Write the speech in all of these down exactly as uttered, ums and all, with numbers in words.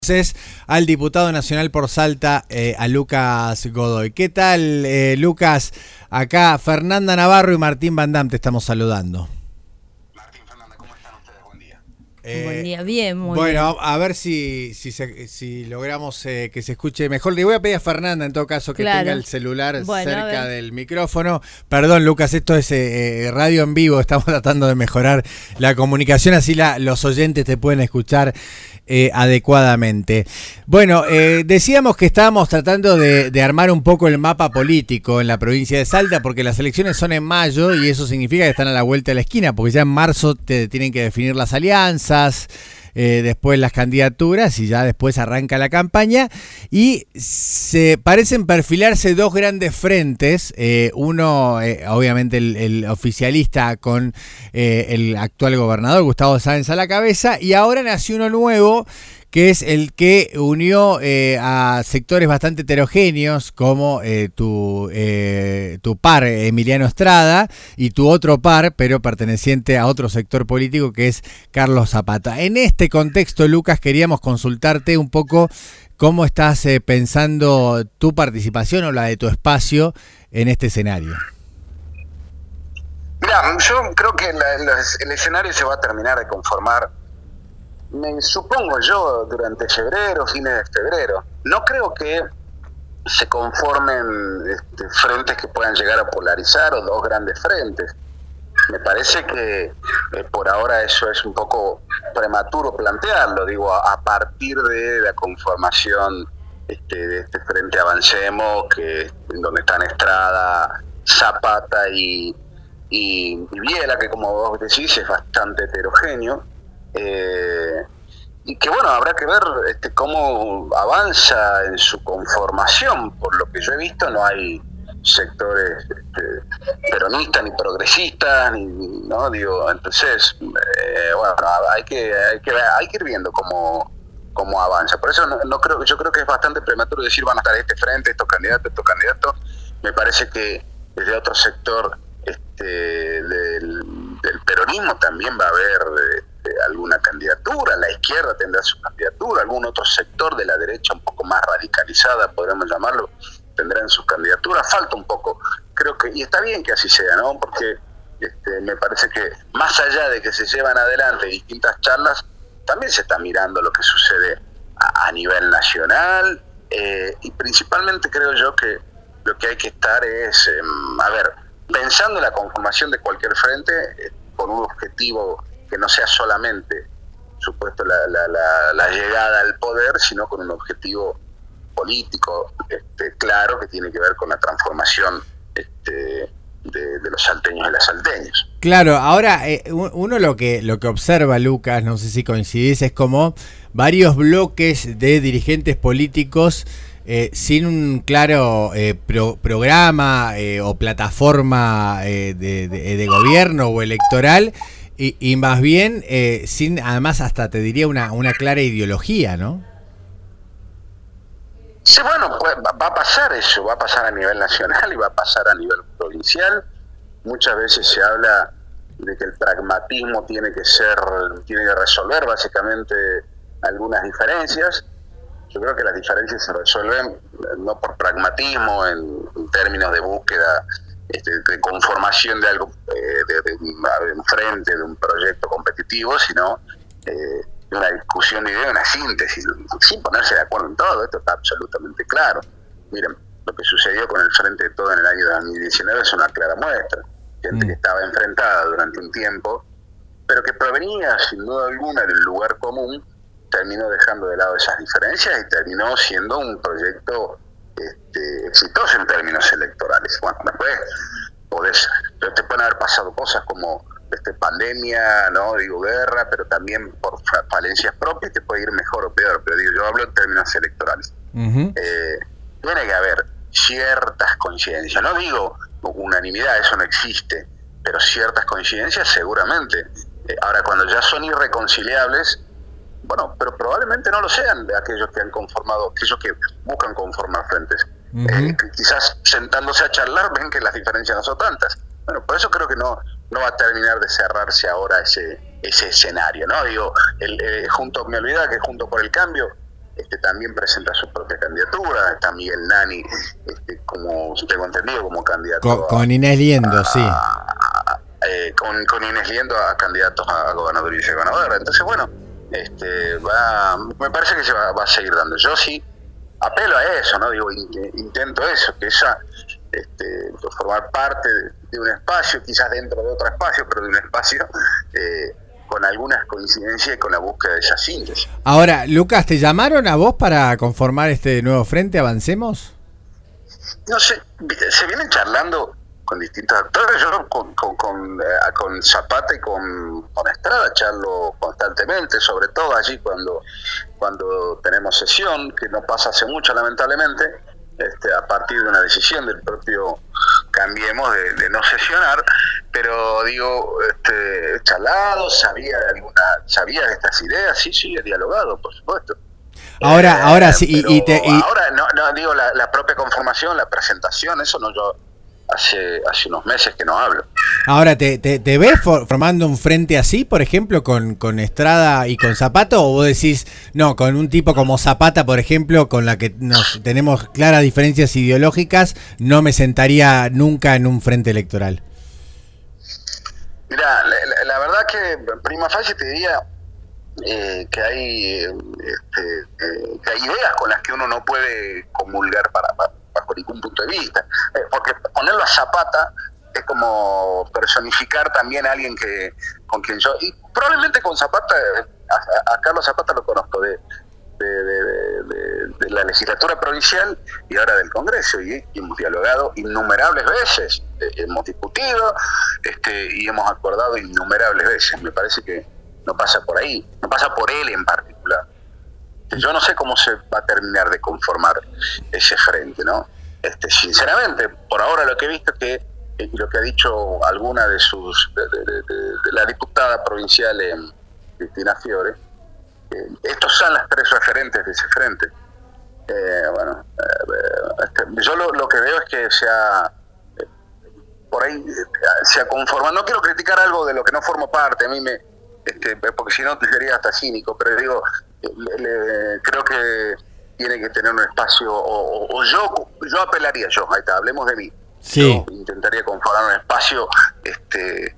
Entonces, al diputado nacional por Salta, eh, a Lucas Godoy. ¿Qué tal, eh, Lucas? Acá Fernanda Navarro y Martín Van Dam te estamos saludando. Martín, Fernanda, ¿cómo están ustedes? Buen día. Eh, Buen día, bien, muy bueno, bien. Bueno, a ver si, si, se, si logramos eh, que se escuche mejor. Le voy a pedir a Fernanda, en todo caso, que Claro. tenga el celular Bueno, cerca del micrófono. Perdón, Lucas, esto es eh, radio en vivo. Estamos tratando de mejorar la comunicación, así la, los oyentes te pueden escuchar Eh, adecuadamente. Bueno, eh, decíamos que estábamos tratando de, de armar un poco el mapa político en la provincia de Salta, porque las elecciones son en mayo y eso significa que están a la vuelta de la esquina, porque ya en marzo te tienen que definir las alianzas, eh, después las candidaturas y ya después arranca la campaña y se parecen perfilarse dos grandes frentes, eh, uno eh, obviamente el, el oficialista con eh, el actual gobernador Gustavo Sáenz a la cabeza, y ahora nació uno nuevo que es el que unió eh, a sectores bastante heterogéneos como eh, tu, eh, tu par Emiliano Estrada y tu otro par, pero perteneciente a otro sector político, que es Carlos Zapata. En este contexto, Lucas, queríamos consultarte un poco cómo estás eh, pensando tu participación o la de tu espacio en este escenario. Mira, yo creo que la, la, el escenario se va a terminar de conformar, me supongo yo, durante febrero, fines de febrero. No creo que se conformen este, frentes que puedan llegar a polarizar o dos grandes frentes. Me parece que eh, por ahora eso es un poco prematuro plantearlo, digo, a, a partir de la conformación este, de este frente Avancemos, que en donde están Estrada, Zapata y, y, y Biela, que como vos decís es bastante heterogéneo. Eh, y que bueno, habrá que ver este, cómo avanza en su conformación. Por lo que yo he visto, no hay sectores este, peronistas ni progresistas, ni, no digo, entonces eh, bueno, hay que, hay que hay que ir viendo cómo, cómo avanza. Por eso no, no creo, yo creo que es bastante prematuro decir van a estar este frente, estos candidatos, estos candidatos. Me parece que desde otro sector este, del, del peronismo también va a haber este, alguna candidatura, la izquierda tendrá su candidatura, algún otro sector de la derecha un poco más radicalizada, podríamos llamarlo, tendrán sus candidaturas. Falta un poco, creo que, y está bien que así sea, ¿no? Porque este, me parece que más allá de que se llevan adelante distintas charlas, también se está mirando lo que sucede a, a nivel nacional, eh, y principalmente creo yo que lo que hay que estar es, eh, a ver, pensando en la conformación de cualquier frente, eh, con un objetivo que no sea solamente, supuesto, la, la, la, la llegada al poder, sino con un objetivo político este, claro, que tiene que ver con la transformación este, de, de los salteños y las salteñas. Claro, ahora eh, uno lo que lo que observa, Lucas, no sé si coincidís, es como varios bloques de dirigentes políticos eh, sin un claro eh, pro, programa eh, o plataforma eh, de, de, de gobierno o electoral, y, y más bien eh, sin, además, hasta te diría una, una clara ideología, ¿no? Sí, bueno, pues va a pasar eso, va a pasar a nivel nacional y va a pasar a nivel provincial. Muchas veces se habla de que el pragmatismo tiene que ser, tiene que resolver básicamente algunas diferencias. Yo creo que las diferencias se resuelven no por pragmatismo en, en términos de búsqueda, este, de conformación de algo, eh, de, de, de un frente, de un proyecto competitivo, sino eh, de una discusión de idea, una síntesis, sin ponerse de acuerdo en todo. Esto está absolutamente claro. Miren, lo que sucedió con el Frente de Todo en el año dos mil diecinueve es una clara muestra. Gente mm. que estaba enfrentada durante un tiempo, pero que provenía sin duda alguna del lugar común, terminó dejando de lado esas diferencias y terminó siendo un proyecto este, exitoso en términos electorales. Bueno, después podés, te pueden haber pasado cosas como este, pandemia, no digo guerra, pero también por falencias propias te puede ir mejor o peor, pero digo, yo hablo en términos electorales. Uh-huh. Eh, tiene que haber ciertas coincidencias, no digo unanimidad, eso no existe, pero ciertas coincidencias seguramente. Eh, ahora, cuando ya son irreconciliables, bueno, pero probablemente no lo sean de aquellos que han conformado, aquellos que buscan conformar frentes. Uh-huh. Eh, quizás sentándose a charlar ven que las diferencias no son tantas. Bueno, por eso creo que no no va a terminar de cerrarse ahora ese ese escenario, ¿no? Digo, el, eh, junto me olvidaba que junto por el cambio este, también presenta su propia candidatura. Está Miguel Nani, este, como tengo entendido, como candidato. Con, con Inés Liendo, a, sí. A, a, eh, con, con Inés Liendo a candidatos a gobernador y vicegobernador. Entonces, bueno, este, va, me parece que se va, va a seguir dando. Yo sí apelo a eso, ¿no? Digo, in, intento eso, que esa, este, formar parte de, de un espacio, quizás dentro de otro espacio, pero de un espacio eh, con algunas coincidencias y con la búsqueda de esa síntesis. Ahora, Lucas, ¿te llamaron a vos para conformar este nuevo frente? ¿Avancemos? No sé, se vienen charlando con distintos actores. Yo con, con, con, eh, con Zapata y con, con Estrada charlo constantemente, sobre todo allí cuando, cuando tenemos sesión, que no pasa hace mucho lamentablemente, este, a partir de una decisión del propio Cambiemos de, de no sesionar, pero digo, este, charlado, sabía de alguna, sabía de estas ideas, sí, sí, he dialogado, por supuesto. Ahora, eh, ahora sí, y, y, te, y ahora no, no digo la, la propia conformación, la presentación, eso no, yo hace hace unos meses que no hablo. Ahora, ¿te, te, te ves for, formando un frente así, por ejemplo, con, con Estrada y con Zapata? ¿O vos decís, no, con un tipo como Zapata, por ejemplo, con la que nos tenemos claras diferencias ideológicas, no me sentaría nunca en un frente electoral? Mira, la, la, la verdad que prima facie te diría eh, que hay este, eh, que hay ideas con las que uno no puede comulgar para, para bajo ningún punto de vista, eh, porque ponerlo a Zapata es como personificar también a alguien que con quien yo, y probablemente con Zapata, a, a Carlos Zapata lo conozco de, de, de, de, de la legislatura provincial y ahora del Congreso, y, y hemos dialogado innumerables veces, eh, hemos discutido este, y hemos acordado innumerables veces. Me parece que no pasa por ahí, no pasa por él en particular. Yo no sé cómo se va a terminar de conformar ese frente, ¿no? Este, sinceramente, por ahora lo que he visto es que, y lo que ha dicho alguna de sus, de, de, de, de la diputada provincial, eh, Cristina Fiore, eh, estos son las tres referentes de ese frente. Eh, bueno, eh, este, yo lo, lo que veo es que se ha, eh, por ahí, eh, se ha conformado. No quiero criticar algo de lo que no formo parte, a mí me, este, porque si no sería hasta cínico, pero digo, Le, le, creo que tiene que tener un espacio, o, o, o yo yo apelaría, yo, ahí está, hablemos de mí. Sí. Yo intentaría conformar un espacio este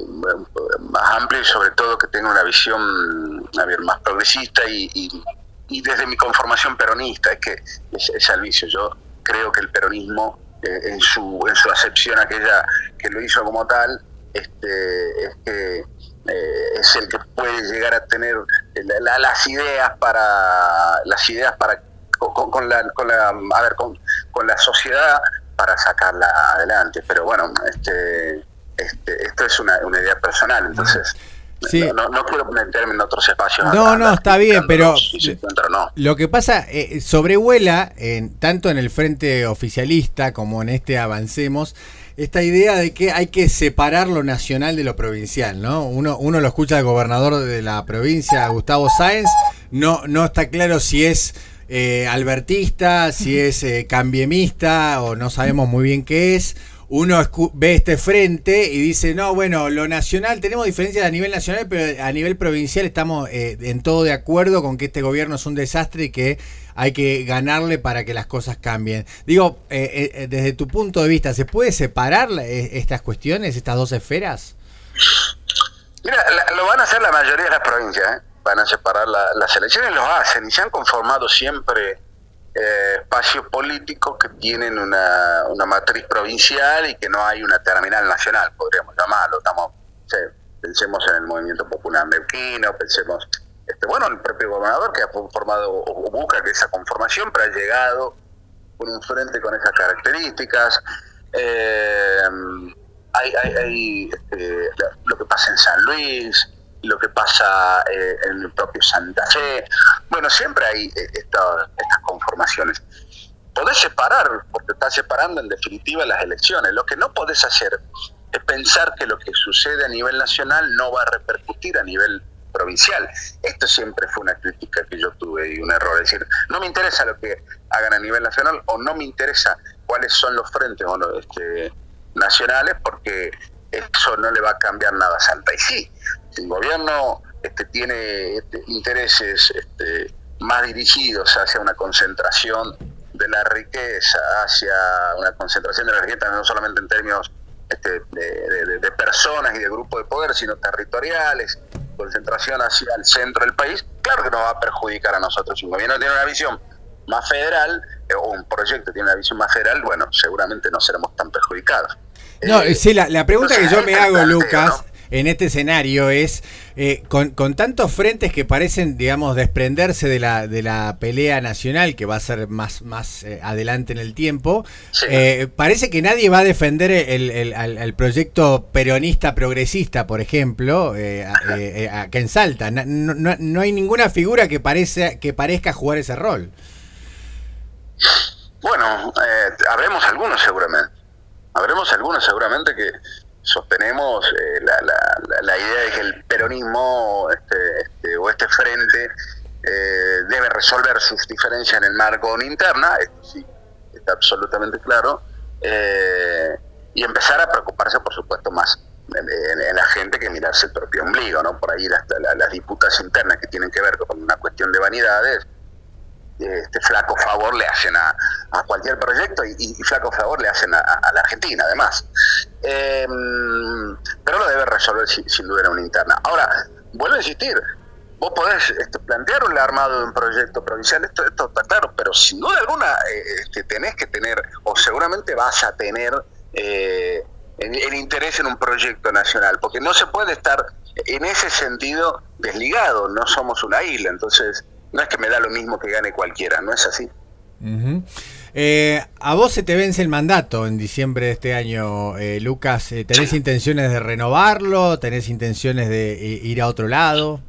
más amplio y sobre todo que tenga una visión a ver, más progresista y, y, y desde mi conformación peronista, es que es, es al vicio. Yo creo que el peronismo eh, en su en su acepción aquella que lo hizo como tal, este es que Eh, es el que puede llegar a tener la, la, las ideas para las ideas para con, con la con la a ver con, con la sociedad para sacarla adelante. Pero bueno, este este esto es una, una idea personal, entonces sí. no, no, no quiero meterme en otros espacios. No, a, a no, está bien, pero si encuentra, no. Lo que pasa, eh, sobrevuela en, tanto en el frente oficialista como en este Avancemos, esta idea de que hay que separar lo nacional de lo provincial, ¿no? Uno, uno lo escucha al gobernador de la provincia, Gustavo Sáenz, no, no está claro si es eh, albertista, si es eh, cambiemista, o no sabemos muy bien qué es. Uno ve este frente y dice, no, bueno, lo nacional, tenemos diferencias a nivel nacional, pero a nivel provincial estamos eh, en todo de acuerdo con que este gobierno es un desastre y que hay que ganarle para que las cosas cambien. Digo, eh, eh, desde tu punto de vista, ¿se puede separar eh, estas cuestiones, estas dos esferas? Mira, la, lo van a hacer la mayoría de las provincias, ¿eh? Van a separar la, las elecciones, lo hacen y se han conformado siempre eh, espacios políticos que tienen una, una matriz provincial y que no hay una terminal nacional, podríamos llamarlo. Estamos, sí, pensemos en el movimiento popular neuquino, pensemos, este, bueno, el propio gobernador que ha formado o busca que esa conformación, pero ha llegado con un frente con esas características. Eh, hay, hay, hay este, lo que pasa en San Luis, lo que pasa eh, en el propio Santa Fe. Bueno, siempre hay eh, esta, estas conformaciones. Podés separar, porque estás separando en definitiva las elecciones. Lo que no podés hacer es pensar que lo que sucede a nivel nacional no va a repercutir a nivel provincial. Esto siempre fue una crítica que yo tuve y un error. Es decir, no me interesa lo que hagan a nivel nacional o no me interesa cuáles son los frentes o no, este, nacionales, porque eso no le va a cambiar nada a Salta. Y sí, si el gobierno este, tiene este, intereses este, más dirigidos hacia una concentración de la riqueza, hacia una concentración de la riqueza no solamente en términos este, de, de, de personas y de grupos de poder, sino territoriales, concentración hacia el centro del país, claro que nos va a perjudicar a nosotros. Si un gobierno tiene una visión más federal, eh, o un proyecto tiene una visión más federal, bueno, seguramente no seremos tan perjudicados. No, eh, sí, la, la pregunta entonces, que yo me hago, planteo, Lucas, ¿no? en este escenario es, eh, con, con tantos frentes que parecen, digamos, desprenderse de la de la pelea nacional, que va a ser más, más eh, adelante en el tiempo, sí. eh, parece que nadie va a defender el, el, el, el proyecto peronista progresista, por ejemplo, eh, eh, eh, acá en Salta. No, no, no hay ninguna figura que, parece, que parezca jugar ese rol. Bueno, eh, habremos algunos seguramente. Habremos algunos seguramente que sostenemos eh, la, la, la, la idea de que el peronismo este, este, o este frente eh, debe resolver sus diferencias en el marco de una interna, esto sí está absolutamente claro, eh, y empezar a preocuparse, por supuesto, más en, en, en la gente que mirarse el propio ombligo, ¿no? Por ahí las, las, las disputas internas que tienen que ver con una cuestión de vanidades, este flaco favor le hacen a, a cualquier proyecto y, y flaco favor le hacen a, a la Argentina, además. Eh, pero lo debe resolver sin, sin duda en una interna. Ahora, vuelvo a insistir, vos podés este, plantear el armado de un proyecto provincial, esto, esto está claro, pero sin duda alguna eh, este, tenés que tener, o seguramente vas a tener eh, el, el interés en un proyecto nacional, porque no se puede estar en ese sentido desligado, no somos una isla, entonces no es que me da lo mismo que gane cualquiera, no es así. Uh-huh. eh, a vos se te vence el mandato en diciembre de este año, eh, Lucas. Eh, ¿Tenés sí. intenciones de renovarlo? ¿Tenés intenciones de ir a otro lado?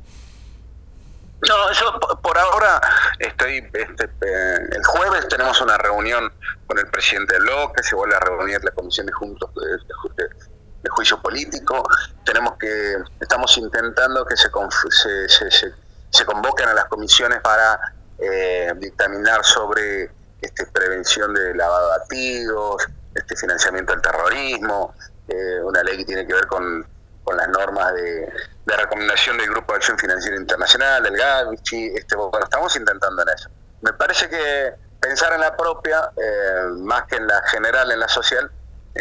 No, yo por ahora estoy, este, eh, el jueves tenemos una reunión con el presidente del bloque, se vuelve a reunir la comisión de juntos de, de, de juicio político. Tenemos que, estamos intentando que se, se, se, se, se convoquen a las comisiones para eh, dictaminar sobre este, prevención de lavado de activos, este financiamiento del terrorismo, eh, una ley que tiene que ver con con las normas de, de recomendación del Grupo de Acción Financiera Internacional, del Gavichi, este, bueno, estamos intentando en eso. Me parece que pensar en la propia, eh, más que en la general, en la social,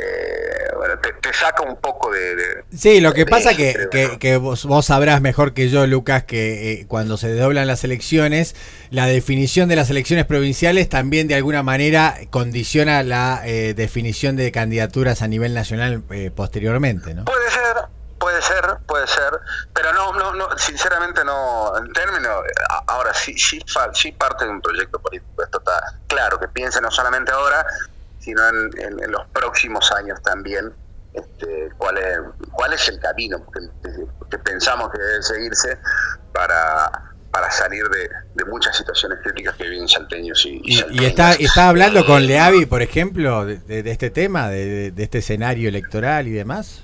eh, bueno, te, te saca un poco de... de sí, lo que de, pasa de, que, de, que, que vos, vos sabrás mejor que yo, Lucas, que eh, cuando se desdoblan las elecciones, la definición de las elecciones provinciales también de alguna manera condiciona la eh, definición de candidaturas a nivel nacional eh, posteriormente, ¿no? Puede ser. Puede ser, puede ser, pero no, no, no, sinceramente no, en términos, ahora sí, sí, sí parte de un proyecto político, esto está claro, que piense no solamente ahora, sino en, en, en los próximos años también, este, cuál es, cuál es el camino que, que pensamos que debe seguirse para, para salir de, de muchas situaciones críticas que viven salteños y, y, y, y está, está hablando con Leavi, por ejemplo, de, de, de este tema, de, de este escenario electoral y demás.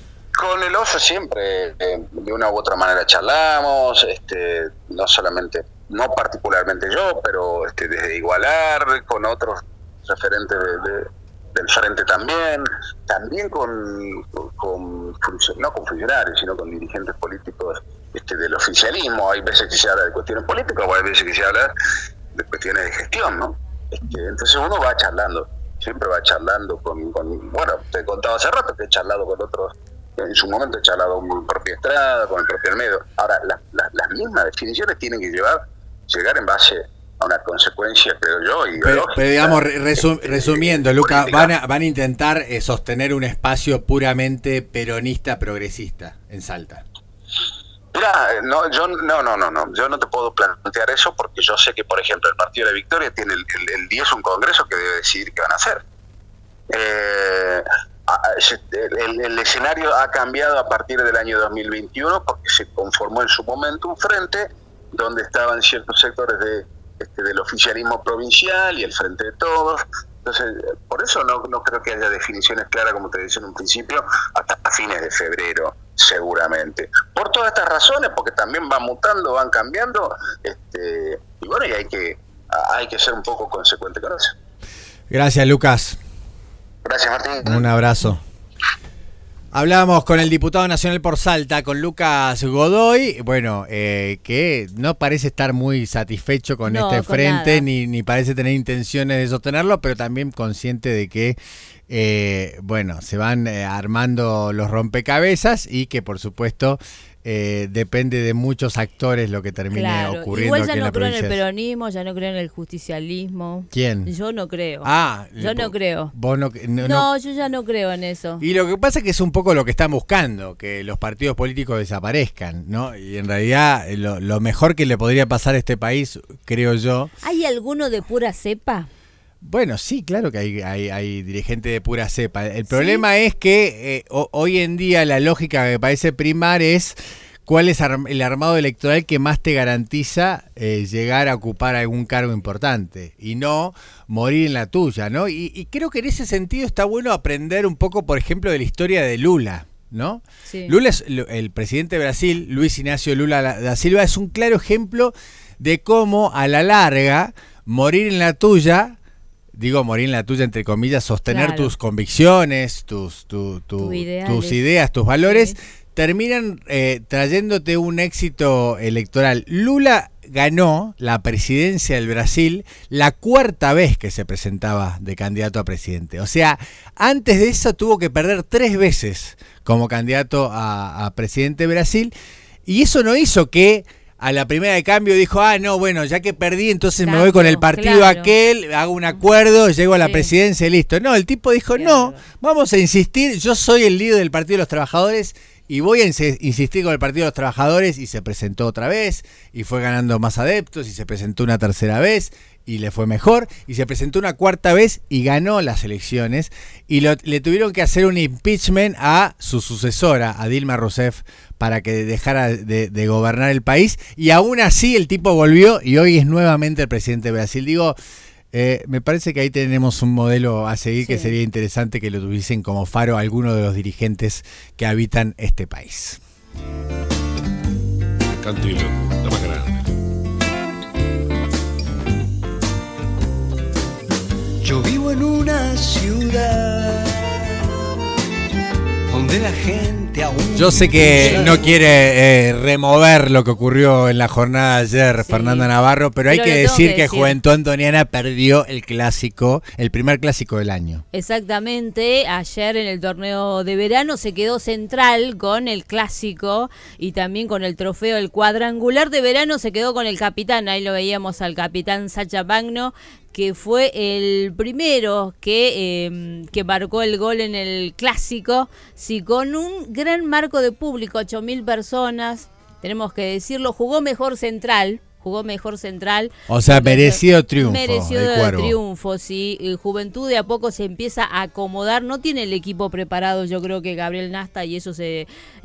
Con el oso siempre, eh, de una u otra manera charlamos, este, no solamente, no particularmente yo, pero este, desde Igualar, con otros referentes de, de, del frente también, también con, con, con, no con funcionarios, sino con dirigentes políticos este, del oficialismo. Hay veces que se habla de cuestiones políticas o hay veces que se habla de cuestiones de gestión, ¿no? Este, entonces uno va charlando, siempre va charlando con, con, bueno, te contaba hace rato que he charlado con otros. En su momento he charlado con el propio Estrada, con el propio Almedo. Ahora, la, la, las mismas definiciones tienen que llevar, llegar en base a una consecuencia, creo yo. Y pero, pero digamos, resum, resumiendo, Lucas, van a, van a intentar eh, sostener un espacio puramente peronista progresista en Salta. Mira, no, yo no, no, no, no, yo no te puedo plantear eso porque yo sé que, por ejemplo, el Partido de la Victoria tiene el, el, el diez un congreso que debe decidir qué van a hacer. Eh, El, el escenario ha cambiado a partir del año dos mil veintiuno porque se conformó en su momento un frente donde estaban ciertos sectores de, este, del oficialismo provincial y el Frente de Todos. Entonces, por eso no, no creo que haya definiciones claras, como te decía en un principio, hasta a fines de febrero, seguramente. Por todas estas razones, porque también van mutando, van cambiando, este, y bueno, y hay que, hay que ser un poco consecuente con eso. Gracias, Lucas. Gracias, Martín. Un abrazo. Hablábamos con el diputado nacional por Salta, con Lucas Godoy, bueno, eh, que no parece estar muy satisfecho con no, este con frente, ni, ni parece tener intenciones de sostenerlo, pero también consciente de que, eh, bueno, se van eh, armando los rompecabezas y que, por supuesto, eh, depende de muchos actores lo que termine claro. ocurriendo. Igual ya aquí en no la creo en provincia. el peronismo, ya no creo en el justicialismo. ¿Quién? Yo no creo. Ah, yo no creo. Vos no, no, no, no, yo ya no creo en eso. Y lo que pasa es que es un poco lo que están buscando, que los partidos políticos desaparezcan, ¿no? Y en realidad lo, lo mejor que le podría pasar a este país, creo yo. ¿Hay alguno de pura cepa? Bueno, sí, claro que hay, hay, hay dirigentes de pura cepa. El problema ¿Sí? es que eh, o, hoy en día la lógica que parece primar es cuál es el armado electoral que más te garantiza eh, llegar a ocupar algún cargo importante y no morir en la tuya, ¿no? Y, y creo que en ese sentido está bueno aprender un poco, por ejemplo, de la historia de Lula, ¿no? Sí. Lula es el presidente de Brasil, Luis Ignacio Lula da Silva, es un claro ejemplo de cómo a la larga morir en la tuya, digo morir en la tuya entre comillas, sostener claro. tus convicciones, tus, tu, tu, tus ideas, tus valores, sí. terminan eh, trayéndote un éxito electoral. Lula ganó la presidencia del Brasil la cuarta vez que se presentaba de candidato a presidente. O sea, antes de eso tuvo que perder tres veces como candidato a, a presidente de Brasil, y eso no hizo que a la primera de cambio dijo, ah, no, bueno, ya que perdí, entonces Cambio, me voy con el partido claro. aquel, hago un acuerdo, llego a la sí. presidencia y listo. No, el tipo dijo, claro. no, vamos a insistir, yo soy el líder del Partido de los Trabajadores y voy a insistir con el Partido de los Trabajadores, y se presentó otra vez, y fue ganando más adeptos, y se presentó una tercera vez, y le fue mejor, y se presentó una cuarta vez, y ganó las elecciones, y lo, le tuvieron que hacer un impeachment a su sucesora, a Dilma Rousseff, para que dejara de, de gobernar el país, y aún así el tipo volvió, y hoy es nuevamente el presidente de Brasil. Digo, Eh, me parece que ahí tenemos un modelo a seguir sí. que sería interesante que lo tuviesen como faro algunos de los dirigentes que habitan este país. Cantilo, la más grande. Yo vivo en una ciudad donde la gente aún... Yo sé que no quiere eh, remover lo que ocurrió en la jornada de ayer, sí. Fernanda Navarro, pero, pero hay que decir que, que decir. Juventud Antoniana perdió el clásico, el primer clásico del año. Exactamente, ayer en el torneo de verano se quedó Central con el clásico y también con el trofeo, el cuadrangular de verano se quedó con el capitán, ahí lo veíamos al capitán Sacha Magno, que fue el primero que, eh, que marcó el gol en el clásico, sí, con un gran marco de público, ocho mil personas, tenemos que decirlo, jugó mejor Central, jugó mejor Central. O sea, merecido triunfo. Merecido triunfo, sí. El Juventud de a poco se empieza a acomodar, no tiene el equipo preparado, yo creo que Gabriel Nasta, y eso se